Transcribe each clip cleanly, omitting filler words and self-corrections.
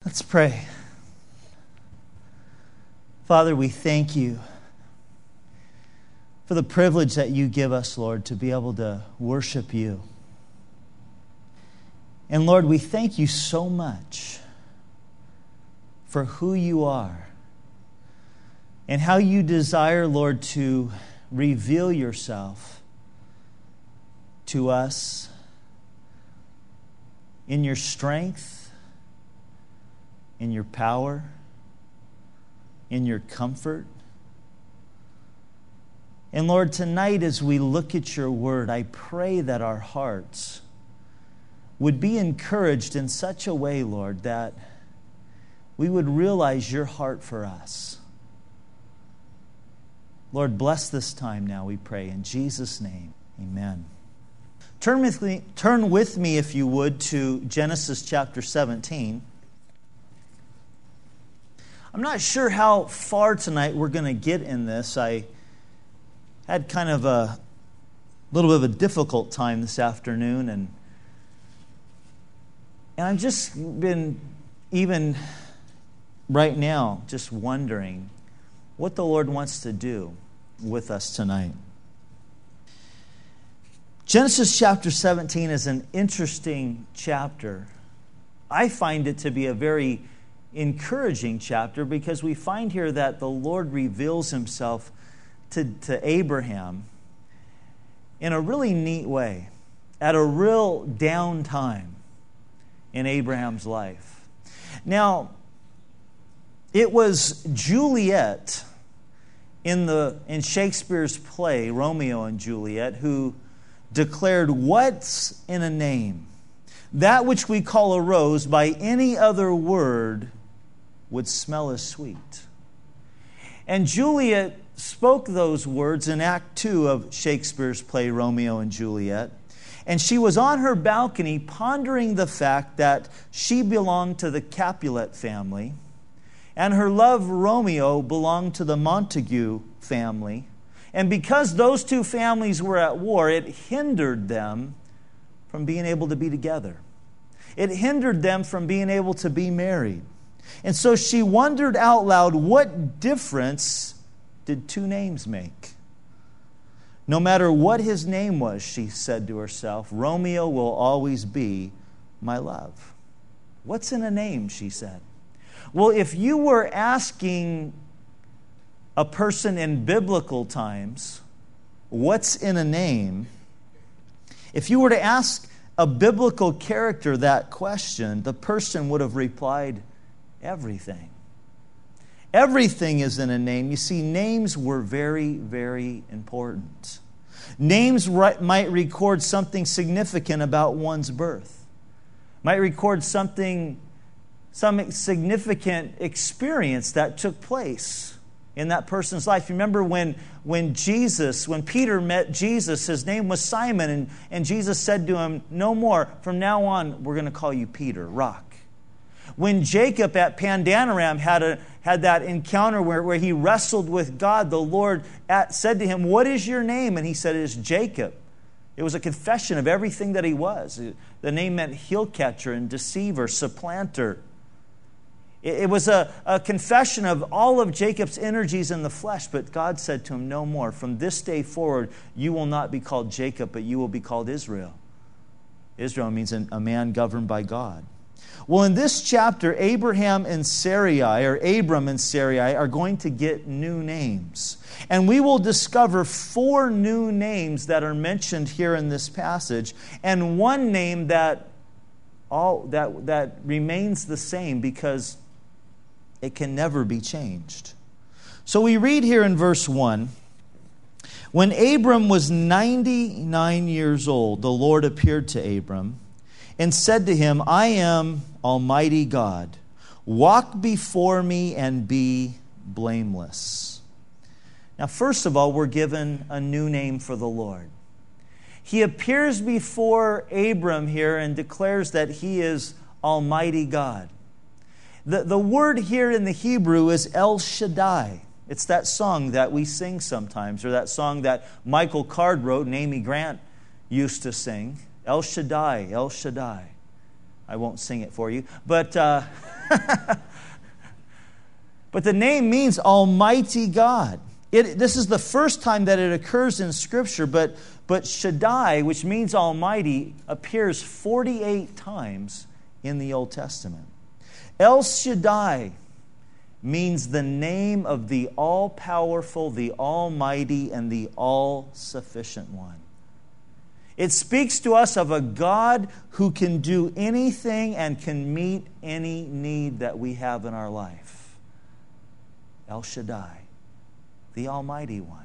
Let's pray. Father, we thank you for the privilege that you give us, Lord, to be able to worship you. And Lord, we thank you so much for who you are and how you desire, Lord, to reveal yourself to us in your strength, in your power, in your comfort. And Lord, tonight as we look at your word, I pray that our hearts would be encouraged in such a way, Lord, that we would realize your heart for us. Lord, bless this time now, we pray. In Jesus' name, amen. Turn with me, if you would, to Genesis chapter 17. I'm not sure how far tonight we're going to get in this. I had kind of a little bit of a difficult time this afternoon, and I've just been, even right now, just wondering what the Lord wants to do with us tonight. Genesis chapter 17 is an interesting chapter. I find it to be a very encouraging chapter because we find here that the Lord reveals himself to Abraham in a really neat way, at a real down time in Abraham's life. Now, it was Juliet in Shakespeare's play, Romeo and Juliet, who declared, "What's in a name? That which we call a rose by any other word would smell as sweet." And Juliet spoke those words in Act 2 of Shakespeare's play, Romeo and Juliet. And she was on her balcony pondering the fact that she belonged to the Capulet family, and her love, Romeo, belonged to the Montague family. And because those two families were at war, it hindered them from being able to be together. It hindered them from being able to be married. And so she wondered out loud, what difference did two names make? No matter what his name was, she said to herself, Romeo will always be my love. What's in a name, she said. Well, if you were asking a person in biblical times, what's in a name? If you were to ask a biblical character that question, the person would have replied, everything. Everything is in a name. You see, names were very, very important. Names might record something significant about one's birth. Might record some significant experience that took place in that person's life. You remember when Peter met Jesus, his name was Simon, and Jesus said to him, no more, from now on, we're going to call you Peter, rock. When Jacob at Pandanaram had that encounter where he wrestled with God, the Lord said to him, what is your name? And he said, it is Jacob. It was a confession of everything that he was. The name meant heel catcher and deceiver, supplanter. It was a confession of all of Jacob's energies in the flesh, but God said to him, no more. From this day forward, you will not be called Jacob, but you will be called Israel. Israel means a man governed by God. Well, in this chapter, Abram and Sarai are going to get new names. And we will discover 4 new names that are mentioned here in this passage, and one name that remains the same because it can never be changed. So we read here in verse 1, when Abram was 99 years old, the Lord appeared to Abram and said to him, I am Almighty God. Walk before me and be blameless. Now, first of all, we're given a new name for the Lord. He appears before Abram here and declares that he is Almighty God. The word here in the Hebrew is El Shaddai. It's that song that we sing sometimes, or that song that Michael Card wrote and Amy Grant used to sing. El Shaddai, El Shaddai. I won't sing it for you, but But the name means Almighty God. This is the first time that it occurs in Scripture, but Shaddai, which means Almighty, appears 48 times in the Old Testament. El Shaddai means the name of the all-powerful, the almighty, and the all-sufficient one. It speaks to us of a God who can do anything and can meet any need that we have in our life. El Shaddai, the Almighty One.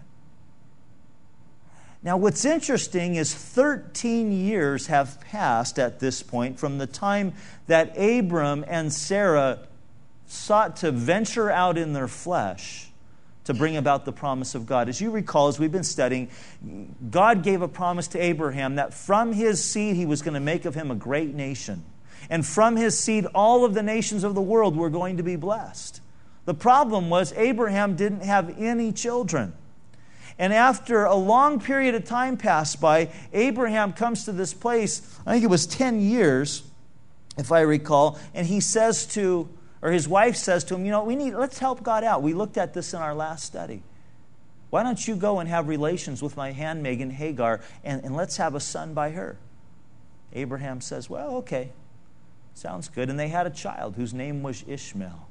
Now, what's interesting is 13 years have passed at this point from the time that Abram and Sarah sought to venture out in their flesh to bring about the promise of God. As you recall, as we've been studying, God gave a promise to Abraham that from his seed he was going to make of him a great nation. And from his seed all of the nations of the world were going to be blessed. The problem was Abraham didn't have any children. And after a long period of time passed by, Abraham comes to this place, I think it was 10 years, if I recall, and he says to, or his wife says to him, let's help God out. We looked at this in our last study. Why don't you go and have relations with my handmaiden Hagar, and let's have a son by her? Abraham says, well, okay, sounds good. And they had a child whose name was Ishmael.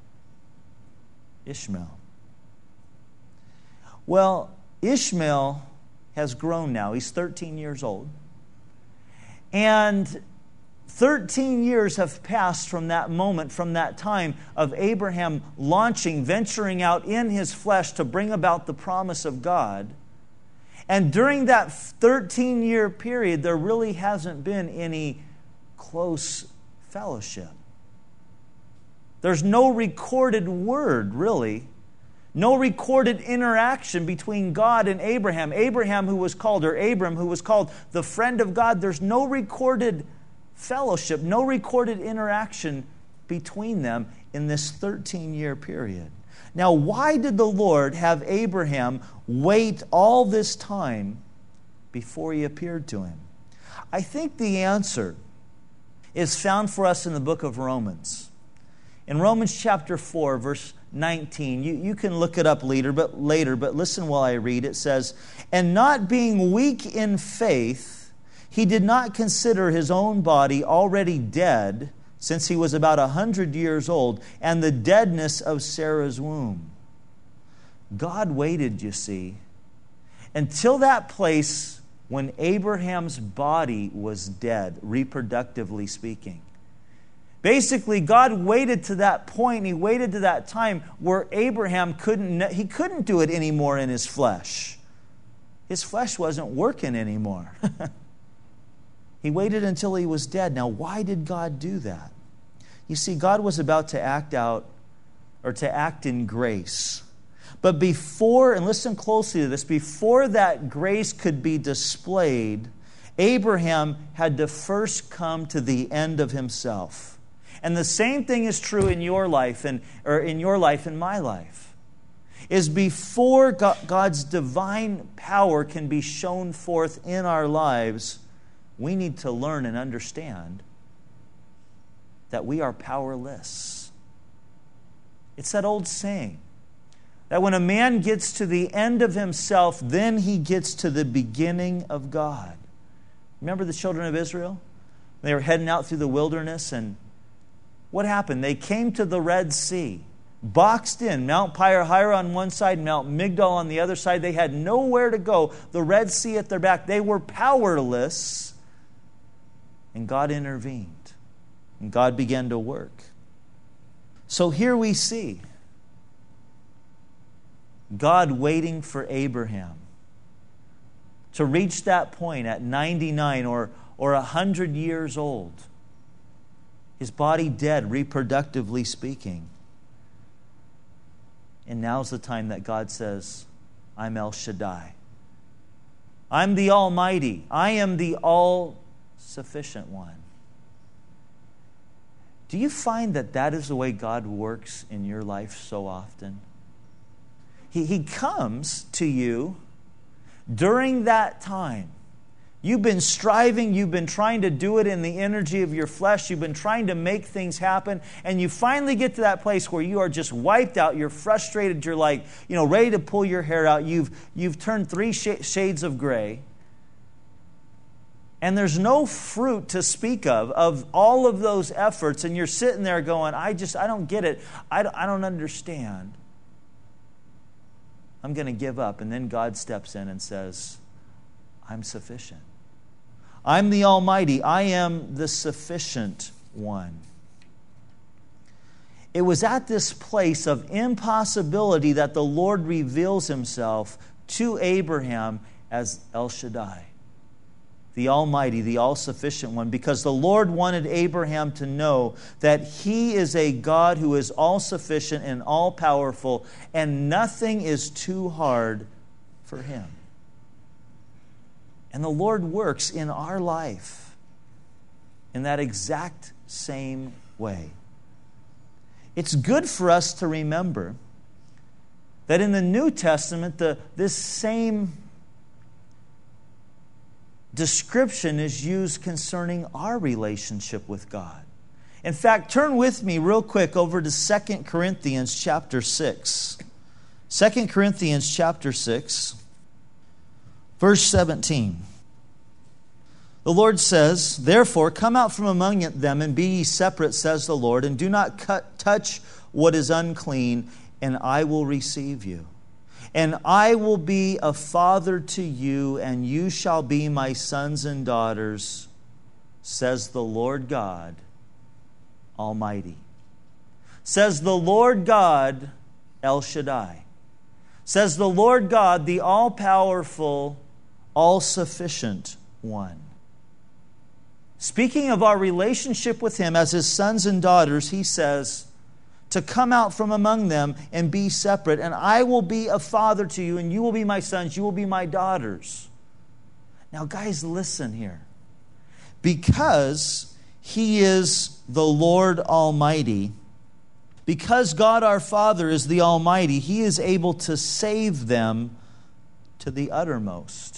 Well, Ishmael has grown now. He's 13 years old. And 13 years have passed from that moment, from that time of Abraham venturing out in his flesh to bring about the promise of God. And during that 13-year period, there really hasn't been any close fellowship. There's no recorded word, really. No recorded interaction between God and Abraham. Abram, who was called the friend of God. There's no recorded fellowship, no recorded interaction between them in this 13-year period. Now, why did the Lord have Abraham wait all this time before he appeared to him? I think the answer is found for us in the book of Romans. In Romans chapter 4, verse 19, you can look it up later, but listen while I read. It says, "And not being weak in faith, he did not consider his own body already dead, since he was about 100 years old, and the deadness of Sarah's womb." God waited, you see, until that place when Abraham's body was dead, reproductively speaking. Basically, God waited to that point, he waited to that time where Abraham couldn't do it anymore in his flesh. His flesh wasn't working anymore. He waited until he was dead. Now, why did God do that? You see, God was about to act in grace. But before, and listen closely to this, before that grace could be displayed, Abraham had to first come to the end of himself. And the same thing is true in your life and my life. Is before God's divine power can be shown forth in our lives, we need to learn and understand that we are powerless. It's that old saying that when a man gets to the end of himself, then he gets to the beginning of God. Remember the children of Israel? They were heading out through the wilderness, and what happened? They came to the Red Sea, boxed in, Mount Pirahira on one side, Mount Migdal on the other side. They had nowhere to go, the Red Sea at their back. They were powerless, and God intervened, and God began to work. So here we see God waiting for Abraham to reach that point at 99 or 100 years old. His body dead, reproductively speaking. And now's the time that God says, I'm El Shaddai. I'm the Almighty. I am the all-sufficient one. Do you find that is the way God works in your life so often? He comes to you during that time. You've been striving, you've been trying to do it in the energy of your flesh, you've been trying to make things happen, and you finally get to that place where you are just wiped out, you're frustrated, you're like, ready to pull your hair out, you've turned three shades of gray, and there's no fruit to speak of all of those efforts, and you're sitting there going, I don't get it, I don't understand. I'm going to give up. And then God steps in and says, I'm sufficient. I'm the Almighty. I am the sufficient one. It was at this place of impossibility that the Lord reveals Himself to Abraham as El Shaddai, the Almighty, the all-sufficient one, because the Lord wanted Abraham to know that He is a God who is all-sufficient and all-powerful, and nothing is too hard for Him. And the Lord works in our life in that exact same way. It's good for us to remember that in the New Testament, this same description is used concerning our relationship with God. In fact, turn with me real quick over to 2 Corinthians chapter 6. 2 Corinthians chapter 6. Verse 17. The Lord says, "Therefore, come out from among them and be ye separate, says the Lord, and do not touch what is unclean, and I will receive you. And I will be a father to you, and you shall be my sons and daughters, says the Lord God Almighty." Says the Lord God, El Shaddai. Says the Lord God, the all-powerful, all-sufficient one. Speaking of our relationship with Him as His sons and daughters, He says to come out from among them and be separate, and I will be a father to you, and you will be my sons, you will be my daughters. Now, guys, listen here. Because He is the Lord Almighty, because God our Father is the Almighty, He is able to save them to the uttermost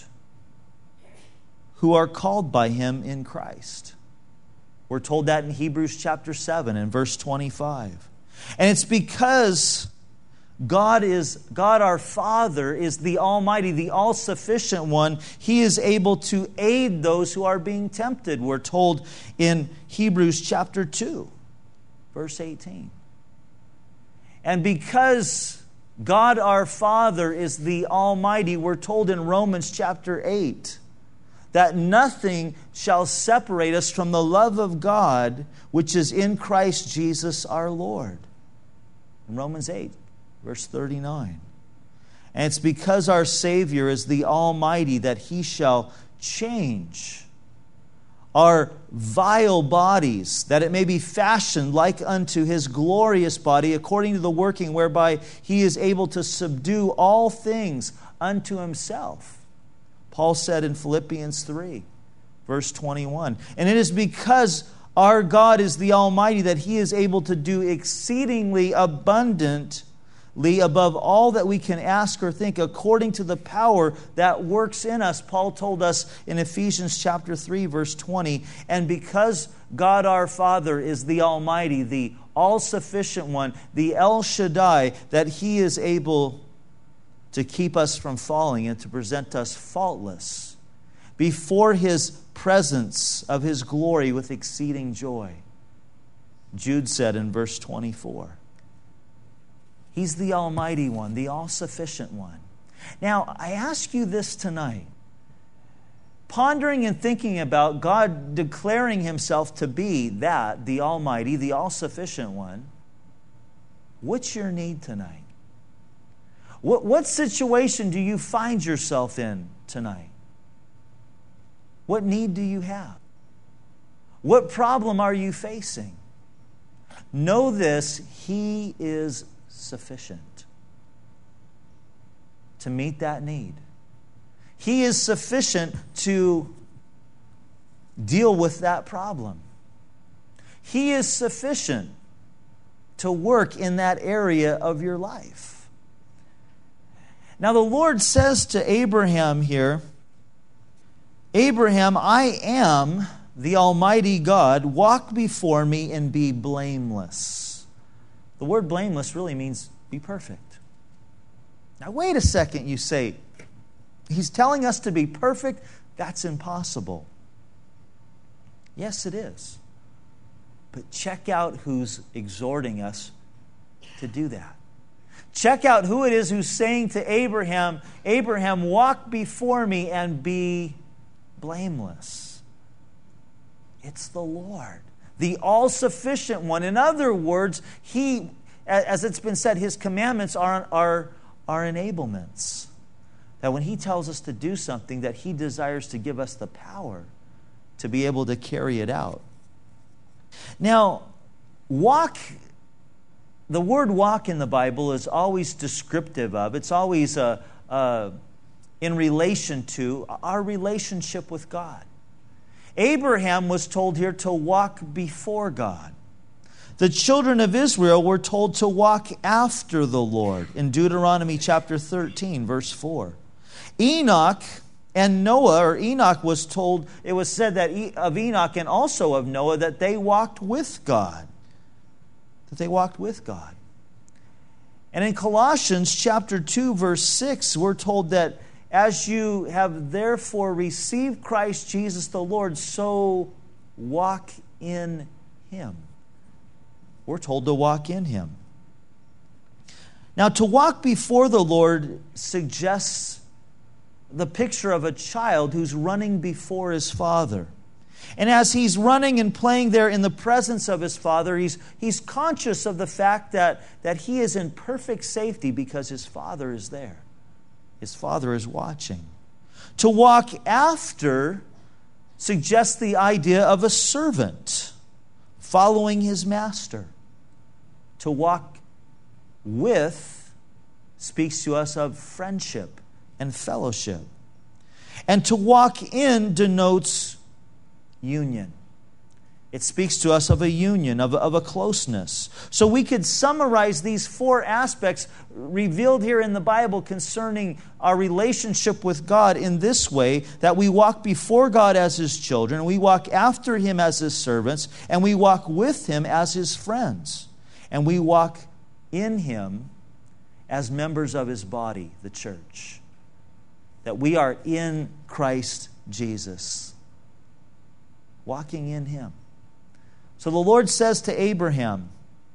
who are called by Him in Christ. We're told that in Hebrews chapter 7 and verse 25. And it's because God our Father is the Almighty, the all-sufficient one. He is able to aid those who are being tempted. We're told in Hebrews chapter 2, verse 18. And because God our Father is the Almighty, we're told in Romans chapter 8 that nothing shall separate us from the love of God which is in Christ Jesus our Lord. In Romans 8, verse 39. And it's because our Savior is the Almighty that He shall change our vile bodies, that it may be fashioned like unto His glorious body, according to the working whereby He is able to subdue all things unto Himself. Paul said in Philippians 3, verse 21, and it is because our God is the Almighty that He is able to do exceedingly abundantly above all that we can ask or think, according to the power that works in us. Paul told us in Ephesians chapter 3, verse 20, and because God our Father is the Almighty, the all-sufficient one, the El Shaddai, that He is able to keep us from falling and to present us faultless before His presence of His glory with exceeding joy. Jude said in verse 24, He's the Almighty One, the all-sufficient one. Now, I ask you this tonight. Pondering and thinking about God declaring Himself to be that, the Almighty, the all-sufficient one, what's your need tonight? What situation do you find yourself in tonight? What need do you have? What problem are you facing? Know this, He is sufficient to meet that need. He is sufficient to deal with that problem. He is sufficient to work in that area of your life. Now the Lord says to Abraham here Abraham, I am the Almighty God. Walk before me and be blameless. The word blameless really means be perfect. Now wait a second, you say. He's telling us to be perfect? That's impossible. Yes, it is. But check out who's exhorting us to do that. Check out who it is who's saying to Abraham, Abraham, walk before me and be blameless. It's the Lord, the all-sufficient one. In other words, He, as it's been said, His commandments are enablements. That when He tells us to do something, that He desires to give us the power to be able to carry it out. Now, walk, the word walk in the Bible is always descriptive of, it's always in relation to our relationship with God. Abraham was told here to walk before God. The children of Israel were told to walk after the Lord in Deuteronomy chapter 13, verse 4. Enoch and Noah, or Enoch was told, it was said that of Enoch and also of Noah that they walked with God. That they walked with God. And in Colossians chapter 2, verse 6, we're told that as you have therefore received Christ Jesus the Lord, so walk in Him. We're told to walk in Him. Now, to walk before the Lord suggests the picture of a child who's running before his father. And as he's running and playing there in the presence of his father, he's conscious of the fact that he is in perfect safety because his father is there. His father is watching. To walk after suggests the idea of a servant following his master. To walk with speaks to us of friendship and fellowship. And to walk in denotes union. It speaks to us of a union, of a closeness. So we could summarize these four aspects revealed here in the Bible concerning our relationship with God in this way, that we walk before God as His children, we walk after Him as His servants, and we walk with Him as His friends. And we walk in Him as members of His body, the church. That we are in Christ Jesus, walking in Him. So the Lord says to Abraham,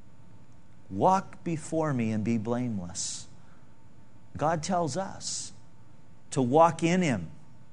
walk before me and be blameless. God tells us to walk in Him,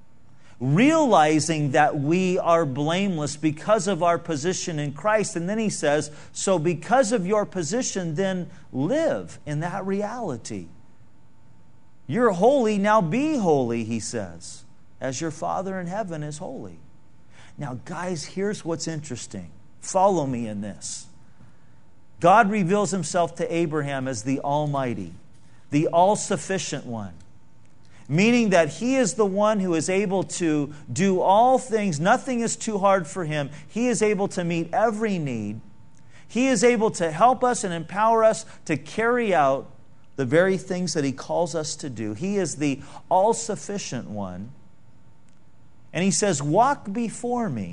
realizing that we are blameless because of our position in Christ. And then He says, so because of your position, then live in that reality. You're holy, now be holy, He says, as your Father in heaven is holy. Now, guys, here's what's interesting. Follow me in this. God reveals Himself to Abraham as the Almighty, the all-sufficient one, meaning that He is the one who is able to do all things. Nothing is too hard for Him. He is able to meet every need. He is able to help us and empower us to carry out the very things that He calls us to do. He is the all-sufficient one. And He says, walk before me.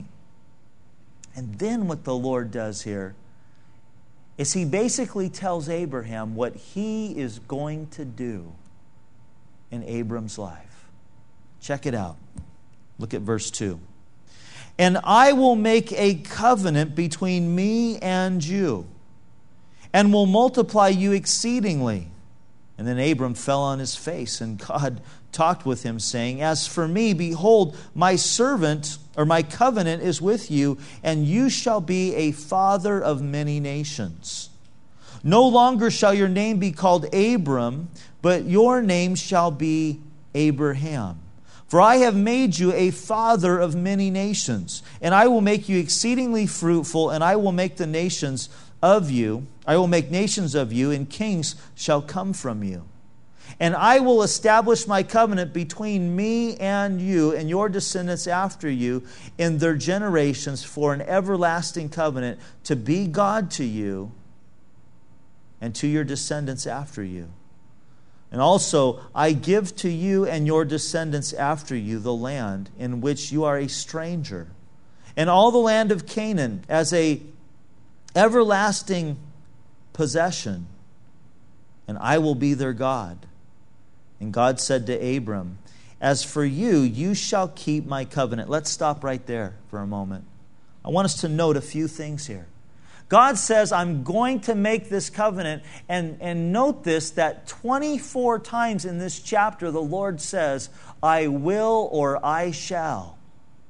And then what the Lord does here is He basically tells Abraham what He is going to do in Abram's life. Check it out. Look at verse 2. And I will make a covenant between me and you, and will multiply you exceedingly. And then Abram fell on his face, and God talked with him, saying, as for me, behold, my servant, or my covenant is with you, and you shall be a father of many nations. No longer shall your name be called Abram, but your name shall be Abraham. For I have made you a father of many nations, and I will make you exceedingly fruitful, and I will make nations of you, and kings shall come from you. And I will establish my covenant between me and you and your descendants after you in their generations for an everlasting covenant, to be God to you and to your descendants after you. And also, I give to you and your descendants after you the land in which you are a stranger, and all the land of Canaan as a everlasting possession, and I will be their God. And God said to Abram, as for you, you shall keep my covenant. Let's stop right there for a moment. I want us to note a few things here. God says, I'm going to make this covenant. And note this, that 24 times in this chapter, the Lord says, I will or I shall.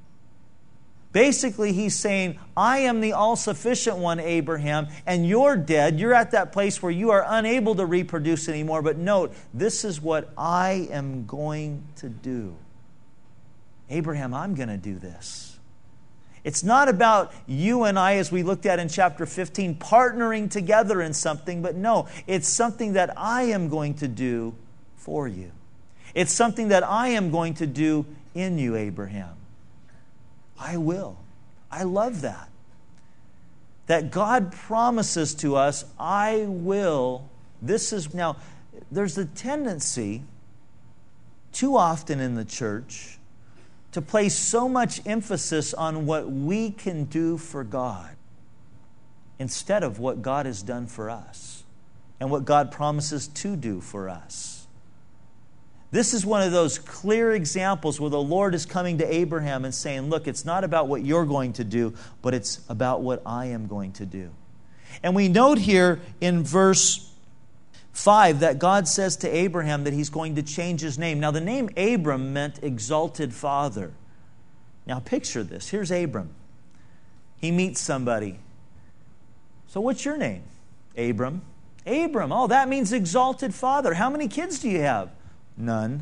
Basically, he's saying, I am the all-sufficient one, Abraham, and you're dead. You're at that place where you are unable to reproduce anymore. But note, this is what I am going to do. Abraham, I'm going to do this. It's not about you and I, as we looked at in chapter 15, partnering together in something, but no, it's something that I am going to do for you. It's something that I am going to do in you, Abraham. I will. I love that. That God promises to us, I will. Now, there's a tendency, too often in the church, to place so much emphasis on what we can do for God instead of what God has done for us and what God promises to do for us. This is one of those clear examples where the Lord is coming to Abraham and saying, look, it's not about what you're going to do, but it's about what I am going to do. And we note here in verse 5 that God says to Abraham that he's going to change his name. Now, the name Abram meant exalted father. Now, picture this. Here's Abram. He meets somebody. So what's your name? Abram. Abram. Oh, that means exalted father. How many kids do you have? None.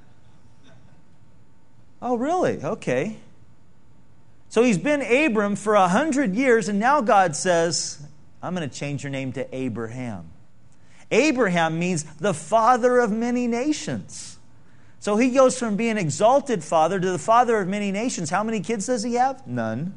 Oh, really? Okay. So he's been Abram for 100 years, and now God says, I'm going to change your name to Abraham. Abraham means the father of many nations. So he goes from being exalted father to the father of many nations. How many kids does he have? None.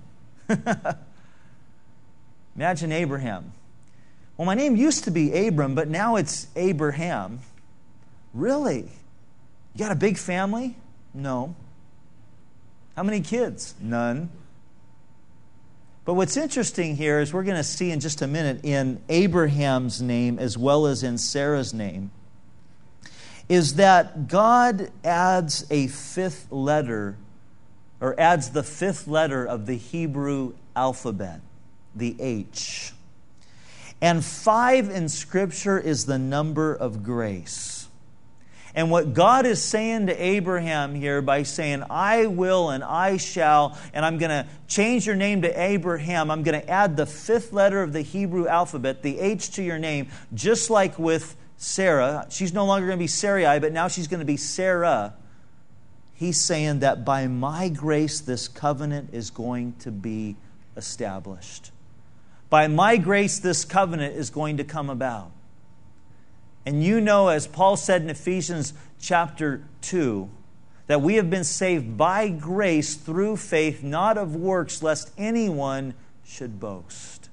Imagine Abraham. Well, my name used to be Abram, but now it's Abraham. Really? You got a big family? No. How many kids? None. But what's interesting here is we're going to see in just a minute in Abraham's name as well as in Sarah's name is that God adds a fifth letter, or adds the fifth letter of the Hebrew alphabet, the H. And 5 in Scripture is the number of grace. And what God is saying to Abraham here by saying, I will and I shall, and I'm going to change your name to Abraham. I'm going to add the fifth letter of the Hebrew alphabet, the H, to your name, just like with Sarah. She's no longer going to be Sarai, but now she's going to be Sarah. He's saying that by my grace, this covenant is going to be established. By my grace, this covenant is going to come about. And you know, as Paul said in Ephesians chapter 2, that we have been saved by grace through faith, not of works, lest anyone should boast.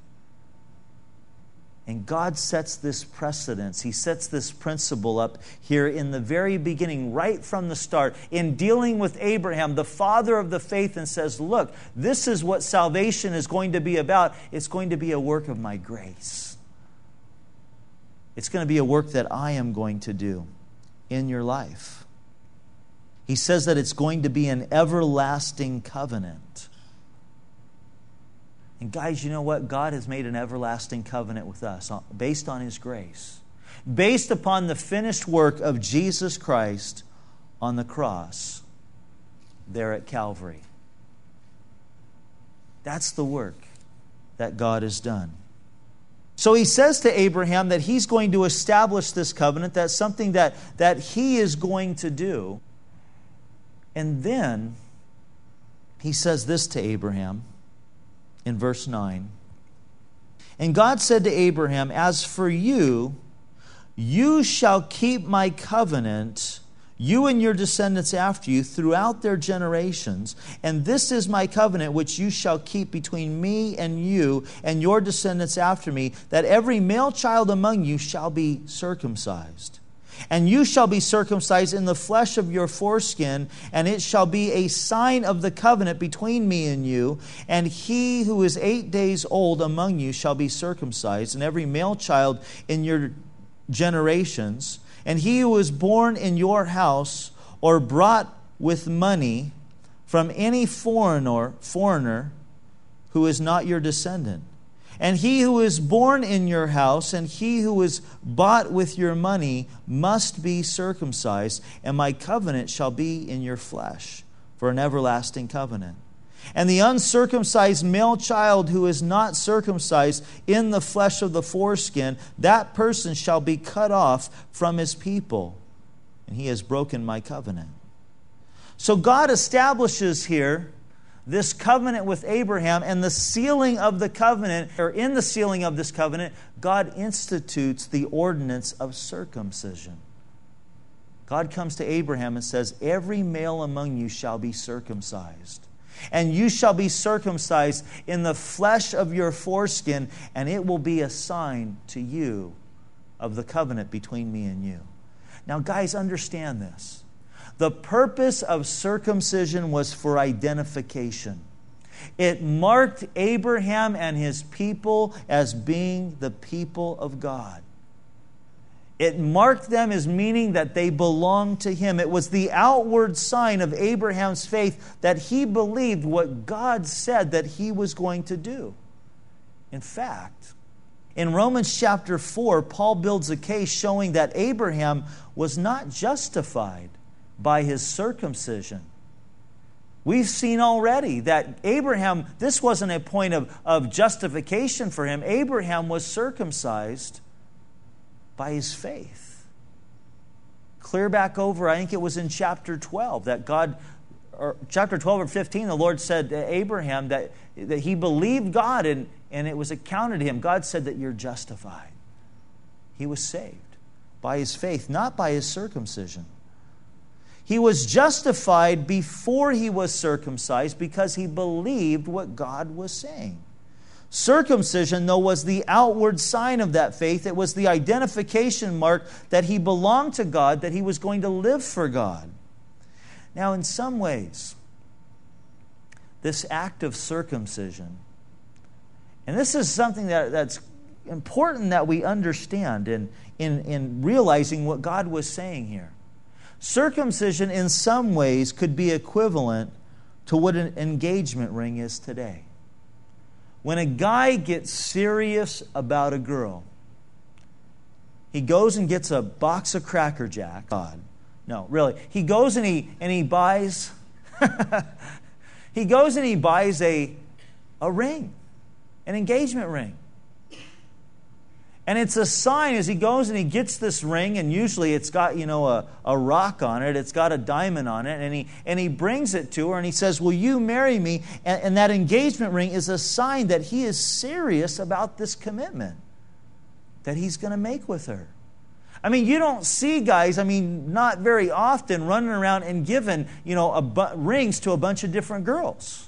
And God sets this precedence. He sets this principle up here in the very beginning, right from the start, in dealing with Abraham, the father of the faith, and says, look, this is what salvation is going to be about. It's going to be a work of my grace. It's going to be a work that I am going to do in your life. He says that it's going to be an everlasting covenant. And guys, you know what? God has made an everlasting covenant with us based on His grace. Based upon the finished work of Jesus Christ on the cross there at Calvary. That's the work that God has done. So he says to Abraham that he's going to establish this covenant. That's something that he is going to do. And then he says this to Abraham in verse 9. And God said to Abraham, as for you, you shall keep my covenant, you and your descendants after you, throughout their generations. And this is my covenant which you shall keep between me and you and your descendants after me, that every male child among you shall be circumcised. And you shall be circumcised in the flesh of your foreskin, and it shall be a sign of the covenant between me and you. And he who is 8 days old among you shall be circumcised, and every male child in your generations. And he who is born in your house or brought with money from any foreigner who is not your descendant. And he who is born in your house and he who is bought with your money must be circumcised, and my covenant shall be in your flesh for an everlasting covenant. And the uncircumcised male child who is not circumcised in the flesh of the foreskin, that person shall be cut off from his people, and he has broken my covenant. So God establishes here this covenant with Abraham, and the sealing of the covenant, or in the sealing of this covenant, God institutes the ordinance of circumcision. God comes to Abraham and says, every male among you shall be circumcised. And you shall be circumcised in the flesh of your foreskin, and it will be a sign to you of the covenant between me and you. Now, guys, understand this. The purpose of circumcision was for identification. It marked Abraham and his people as being the people of God. It marked them as meaning that they belonged to him. It was the outward sign of Abraham's faith that he believed what God said that he was going to do. In fact, in Romans chapter 4, Paul builds a case showing that Abraham was not justified by his circumcision. We've seen already that Abraham, this wasn't a point of justification for him. Abraham was circumcised by his faith. Clear back over, I think it was in chapter 12, that God, or chapter 12 or 15, the Lord said to Abraham that he believed God and it was accounted to him. God said that you're justified. He was saved by his faith, not by his circumcision. He was justified before he was circumcised because he believed what God was saying. Circumcision, though, was the outward sign of that faith. It was the identification mark that he belonged to God, that he was going to live for God. Now, in some ways, this act of circumcision, and this is something that's important that we understand in realizing what God was saying here. Circumcision in some ways could be equivalent to what an engagement ring is today. When a guy gets serious about a girl, he goes and gets a box of Cracker Jack. God, no, really. He goes and he buys he goes and he buys a ring, an engagement ring. And it's a sign as he goes and he gets this ring, and usually it's got, a rock on it, it's got a diamond on it, and he brings it to her and he says, will you marry me? And that engagement ring is a sign that he is serious about this commitment that he's going to make with her. I mean, you don't see guys, not very often, running around and giving, rings to a bunch of different girls.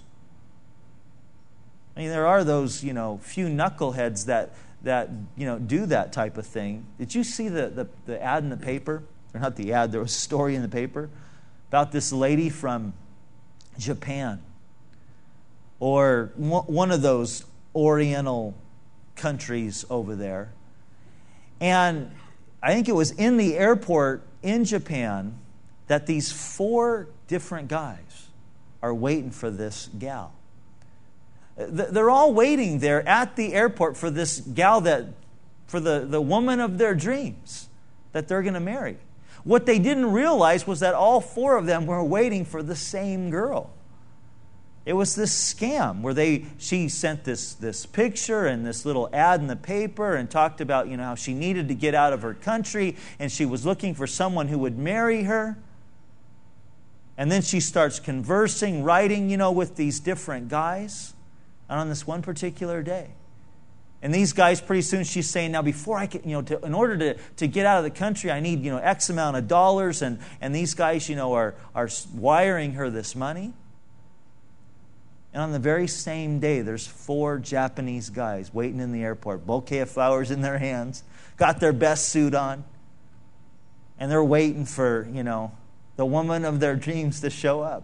I mean, there are those, few knuckleheads that do that type of thing. Did you see the ad in the paper? Or not the ad, there was a story in the paper about this lady from Japan or one of those Oriental countries over there. And I think it was in the airport in Japan that these 4 different guys are waiting for this gal. They're all waiting there at the airport for this gal, for the woman of their dreams that they're going to marry. What they didn't realize was that all 4 of them were waiting for the same girl. It was this scam where she sent this picture and this little ad in the paper and talked about how she needed to get out of her country and she was looking for someone who would marry her. And then she starts conversing, writing, with these different guys. And on this one particular day. And these guys, pretty soon she's saying, now before I can, in order to get out of the country, I need, X amount of dollars. And these guys, are wiring her this money. And on the very same day, there's 4 Japanese guys waiting in the airport, bouquet of flowers in their hands, got their best suit on. And they're waiting for, the woman of their dreams to show up.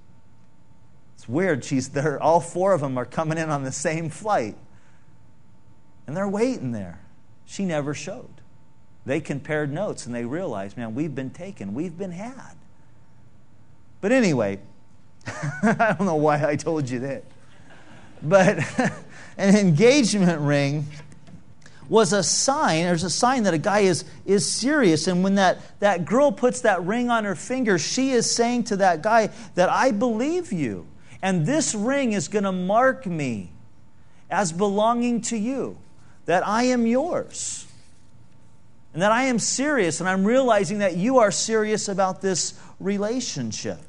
It's weird. All four of them are coming in on the same flight. And they're waiting there. She never showed. They compared notes and they realized, man, we've been taken. We've been had. But anyway, I don't know why I told you that. But an engagement ring was a sign. There's a sign that a guy is serious. And when that girl puts that ring on her finger, she is saying to that guy that I believe you. And this ring is going to mark me as belonging to you. That I am yours. And that I am serious. And I'm realizing that you are serious about this relationship.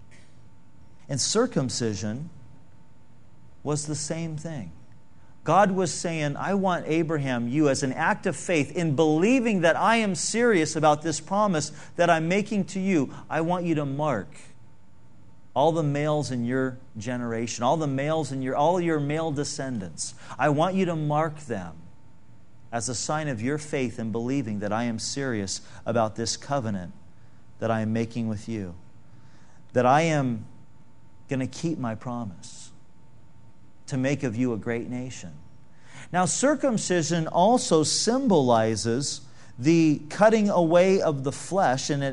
And circumcision was the same thing. God was saying, I want Abraham, you as an act of faith, in believing that I am serious about this promise that I'm making to you, I want you to mark all the males in your generation, all your male descendants. I want you to mark them as a sign of your faith in believing that I am serious about this covenant that I am making with you. That I am going to keep my promise to make of you a great nation. Now, circumcision also symbolizes the cutting away of the flesh, and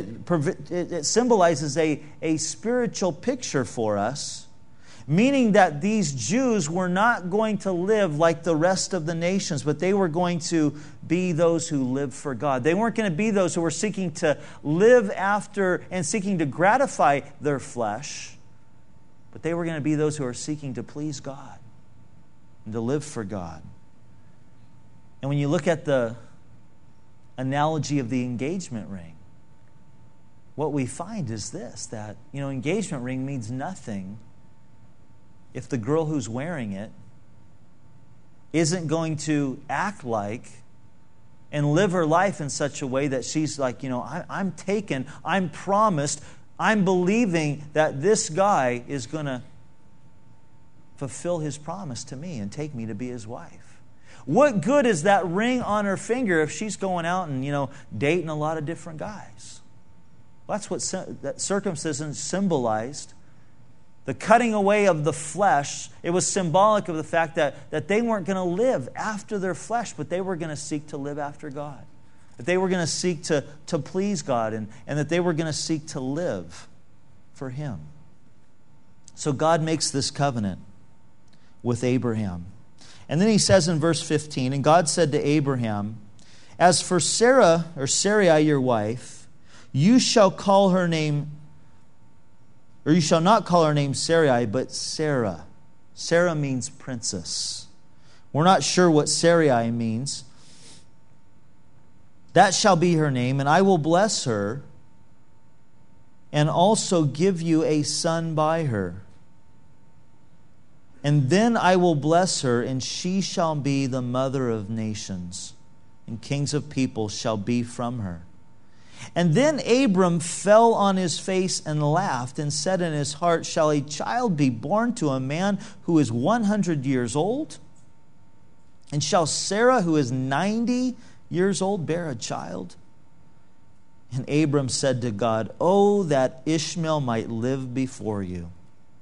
it symbolizes a spiritual picture for us, meaning that these Jews were not going to live like the rest of the nations, but they were going to be those who lived for God. They weren't going to be those who were seeking to live after and seeking to gratify their flesh, but they were going to be those who are seeking to please God and to live for God. And when you look at the analogy of the engagement ring, what we find is this, that, engagement ring means nothing if the girl who's wearing it isn't going to act like and live her life in such a way that she's like, I'm taken, I'm promised, I'm believing that this guy is going to fulfill his promise to me and take me to be his wife. What good is that ring on her finger if she's going out and, dating a lot of different guys? Well, that's what that circumcision symbolized. The cutting away of the flesh, it was symbolic of the fact that they weren't going to live after their flesh, but they were going to seek to live after God. That they were going to seek to please God, and that they were going to seek to live for Him. So God makes this covenant with Abraham. And then He says in verse 15, and God said to Abraham, as for Sarah, or Sarai your wife, you shall call her name, or you shall not call her name Sarai, but Sarah. Sarah means princess. We're not sure what Sarai means. That shall be her name, and I will bless her and also give you a son by her. And then I will bless her, and she shall be the mother of nations, and kings of people shall be from her. And then Abram fell on his face and laughed, and said in his heart, shall a child be born to a man who is 100 years old? And shall Sarah, who is 90 years old, bear a child? And Abram said to God, oh, that Ishmael might live before you.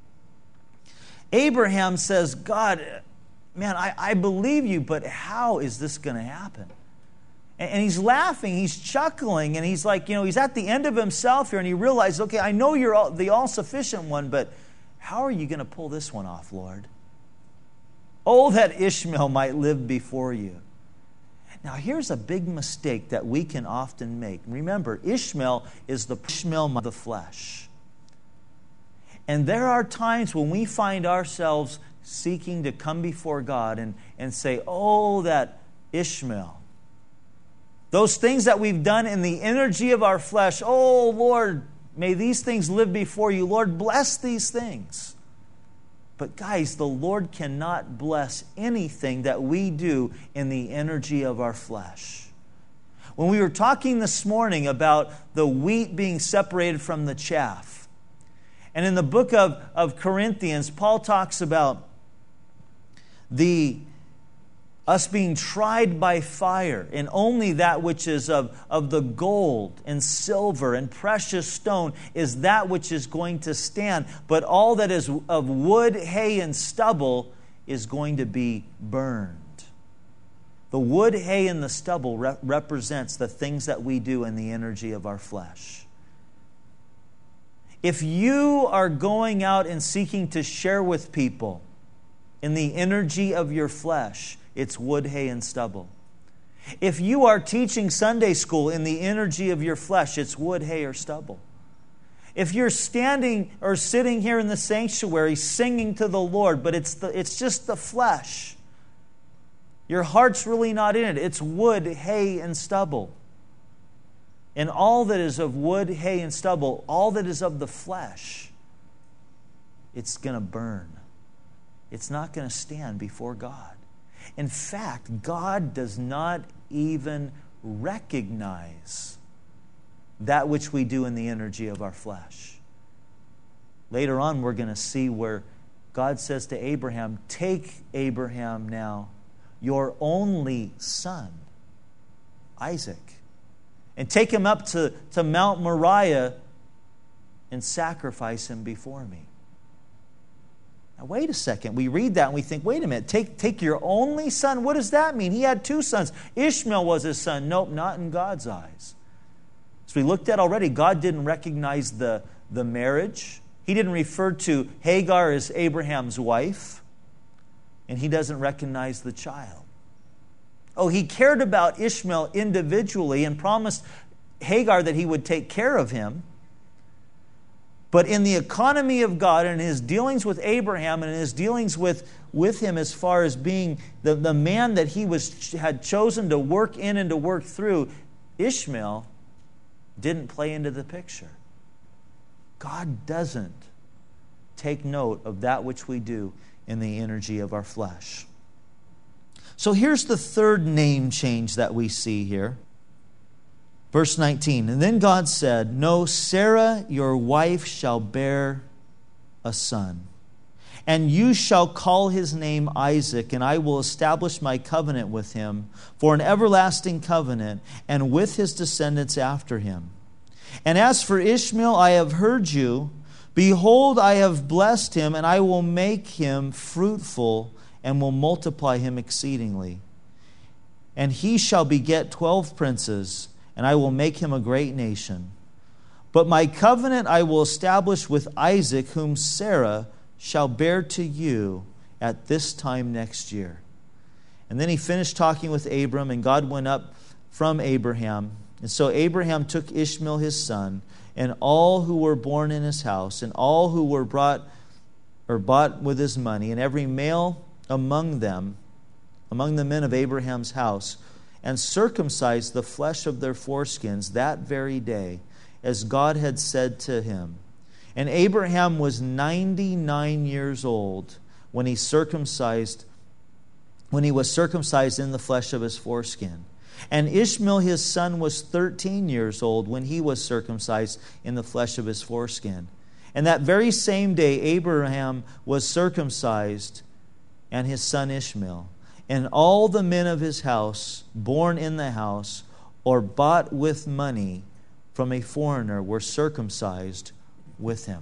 Abraham says, God, man, I believe you, but how is this going to happen? And he's laughing, he's chuckling, and he's like, he's at the end of himself here, and he realizes, okay, I know you're the all-sufficient one, but how are you going to pull this one off, Lord? Oh, that Ishmael might live before you. Now, here's a big mistake that we can often make. Remember, Ishmael is the Ishmael of the flesh. And there are times when we find ourselves seeking to come before God and say, oh, that Ishmael. Those things that we've done in the energy of our flesh, oh, Lord, may these things live before you. Lord, bless these things. But guys, the Lord cannot bless anything that we do in the energy of our flesh. When we were talking this morning about the wheat being separated from the chaff, and in the book of Corinthians, Paul talks about the us being tried by fire, and only that which is of the gold and silver and precious stone is that which is going to stand. But all that is of wood, hay, and stubble is going to be burned. The wood, hay, and the stubble represents the things that we do in the energy of our flesh. If you are going out and seeking to share with people in the energy of your flesh, it's wood, hay, and stubble. If you are teaching Sunday school in the energy of your flesh, it's wood, hay, or stubble. If you're standing or sitting here in the sanctuary singing to the Lord, but it's just the flesh, your heart's really not in it. It's wood, hay, and stubble. And all that is of wood, hay, and stubble, all that is of the flesh, it's going to burn. It's not going to stand before God. In fact, God does not even recognize that which we do in the energy of our flesh. Later on, we're going to see where God says to Abraham, "Take Abraham now, your only son, Isaac, and take him up to Mount Moriah and sacrifice him before me." Now, wait a second. We read that and we think, wait a minute, take your only son? What does that mean? He had two sons. Ishmael was his son. Nope, not in God's eyes. As we looked at already, God didn't recognize the marriage. He didn't refer to Hagar as Abraham's wife. And He doesn't recognize the child. Oh, He cared about Ishmael individually and promised Hagar that He would take care of him. But in the economy of God and His dealings with Abraham and His dealings with him as far as being the man that He had chosen to work in and to work through, Ishmael didn't play into the picture. God doesn't take note of that which we do in the energy of our flesh. So here's the third name change that we see here. Verse 19, "And then God said, 'No, Sarah, your wife, shall bear a son, and you shall call his name Isaac, and I will establish my covenant with him for an everlasting covenant, and with his descendants after him. And as for Ishmael, I have heard you. Behold, I have blessed him, and I will make him fruitful, and will multiply him exceedingly. And he shall beget 12 princes, and I will make him a great nation. But my covenant I will establish with Isaac, whom Sarah shall bear to you at this time next year.' And then he finished talking with Abram, and God went up from Abraham. And so Abraham took Ishmael his son, and all who were born in his house, and all who were bought with his money, and every male among them, among the men of Abraham's house, and circumcised the flesh of their foreskins that very day, as God had said to him. And Abraham was 99 years old when he was circumcised in the flesh of his foreskin. And Ishmael his son was 13 years old when he was circumcised in the flesh of his foreskin. And that very same day Abraham was circumcised, and his son Ishmael. And all the men of his house, born in the house, or bought with money from a foreigner, were circumcised with him."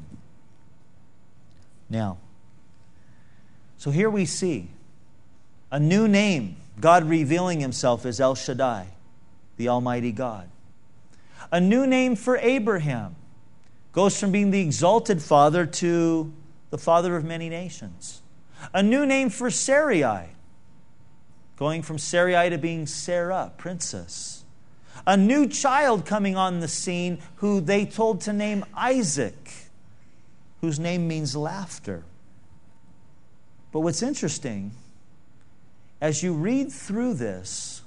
Now, so here we see a new name, God revealing Himself as El Shaddai, the Almighty God. A new name for Abraham. Goes from being the exalted father to the father of many nations. A new name for Sarai. Going from Sarai to being Sarah, princess. A new child coming on the scene who they told to name Isaac, whose name means laughter. But what's interesting, as you read through this,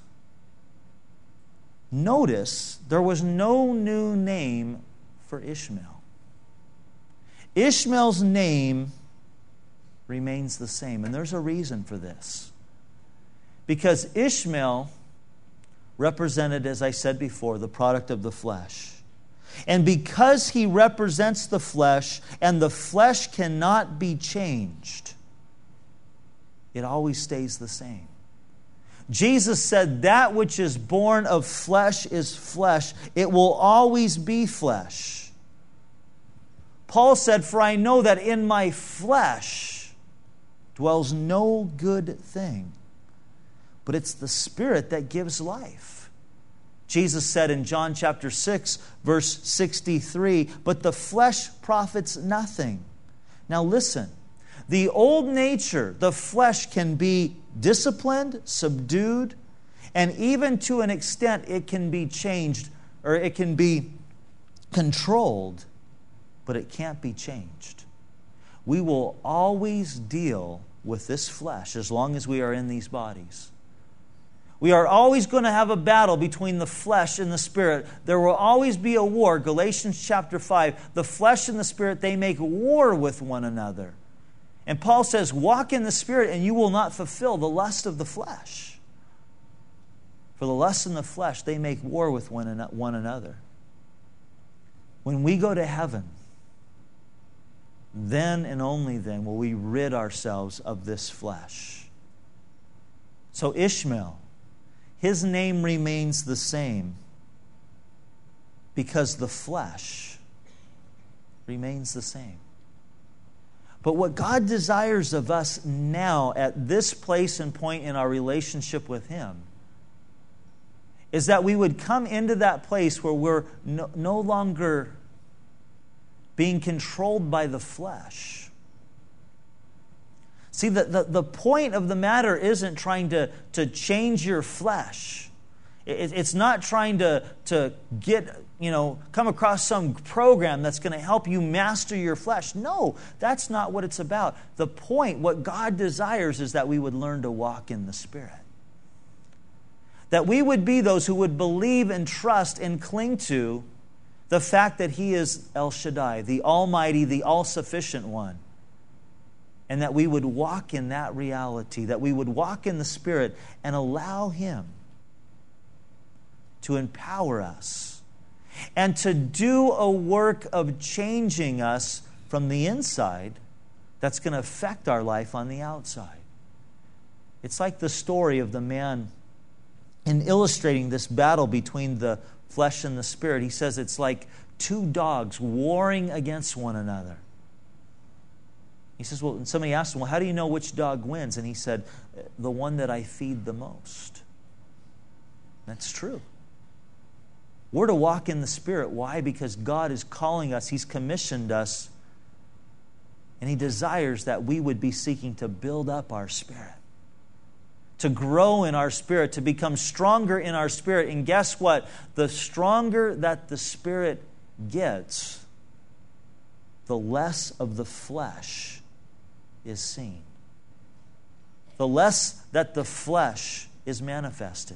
notice there was no new name for Ishmael. Ishmael's name remains the same, and there's a reason for this. Because Ishmael represented, as I said before, the product of the flesh. And because he represents the flesh, and the flesh cannot be changed, it always stays the same. Jesus said, that which is born of flesh is flesh. It will always be flesh. Paul said, for I know that in my flesh dwells no good thing, but it's the Spirit that gives life. Jesus said in John chapter 6, verse 63, but the flesh profits nothing. Now listen, the old nature, the flesh, can be disciplined, subdued, and even to an extent it can be changed or it can be controlled, but it can't be changed. We will always deal with this flesh as long as we are in these bodies. We are always going to have a battle between the flesh and the Spirit. There will always be a war. Galatians chapter 5, the flesh and the Spirit, they make war with one another. And Paul says, walk in the Spirit and you will not fulfill the lust of the flesh. For the lust in the flesh, they make war with one another. When we go to heaven, then and only then will we rid ourselves of this flesh. So Ishmael, his name remains the same because the flesh remains the same. But what God desires of us now at this place and point in our relationship with Him is that we would come into that place where we're no longer being controlled by the flesh. See, the point of the matter isn't trying to change your flesh. It's not trying to get, come across some program that's going to help you master your flesh. No, that's not what it's about. The point, what God desires, is that we would learn to walk in the Spirit. That we would be those who would believe and trust and cling to the fact that He is El Shaddai, the Almighty, the All-Sufficient One. And that we would walk in that reality, that we would walk in the Spirit and allow Him to empower us and to do a work of changing us from the inside that's going to affect our life on the outside. It's like the story of the man in illustrating this battle between the flesh and the Spirit. He says it's like two dogs warring against one another. He says, well, and somebody asked him, well, how do you know which dog wins? And he said, the one that I feed the most. That's true. We're to walk in the Spirit. Why? Because God is calling us. He's commissioned us. And He desires that we would be seeking to build up our spirit, to grow in our spirit, to become stronger in our spirit. And guess what? The stronger that the Spirit gets, the less of the flesh is seen. The less that the flesh is manifested.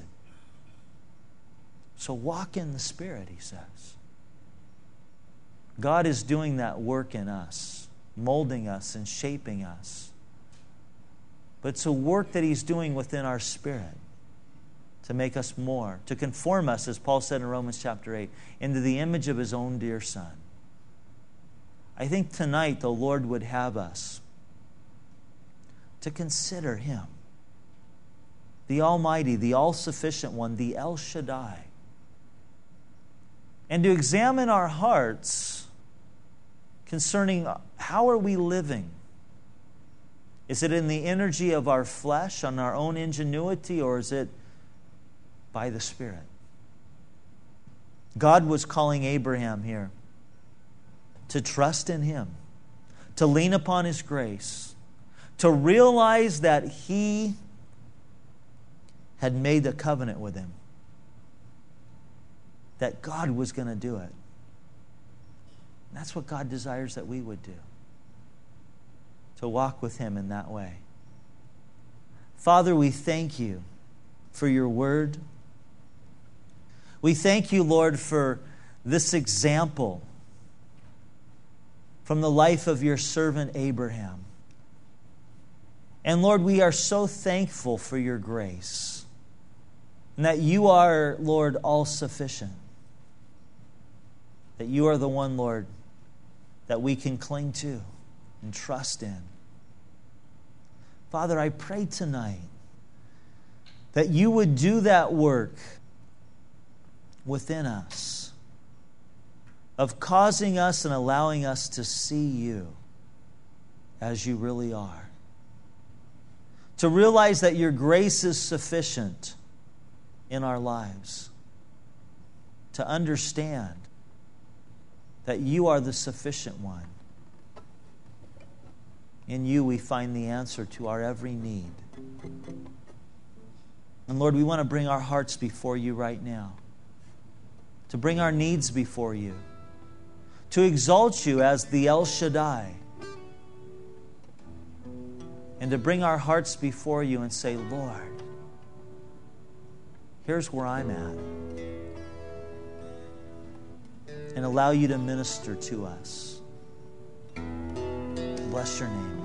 So walk in the Spirit, he says. God is doing that work in us, molding us and shaping us. But it's a work that He's doing within our spirit to make us more, to conform us, as Paul said in Romans chapter 8, into the image of His own dear Son. I think tonight the Lord would have us to consider Him, the Almighty, the All-Sufficient One, the El Shaddai, and to examine our hearts concerning how are we living. Is it in the energy of our flesh, on our own ingenuity, or is it by the Spirit? God was calling Abraham here to trust in Him, to lean upon His grace, to realize that He had made a covenant with him, that God was going to do it. And that's what God desires that we would do, to walk with Him in that way. Father, we thank You for Your word. We thank You, Lord, for this example from the life of Your servant Abraham. And Lord, we are so thankful for Your grace, and that You are, Lord, all-sufficient. That You are the one, Lord, that we can cling to and trust in. Father, I pray tonight that you would do that work within us of causing us and allowing us to see you as you really are. To realize that your grace is sufficient in our lives. To understand that you are the sufficient one. In you we find the answer to our every need. And Lord, we want to bring our hearts before you right now. To bring our needs before you. To exalt you as the El Shaddai. And to bring our hearts before you and say, Lord, here's where I'm at. And allow you to minister to us. Bless your name.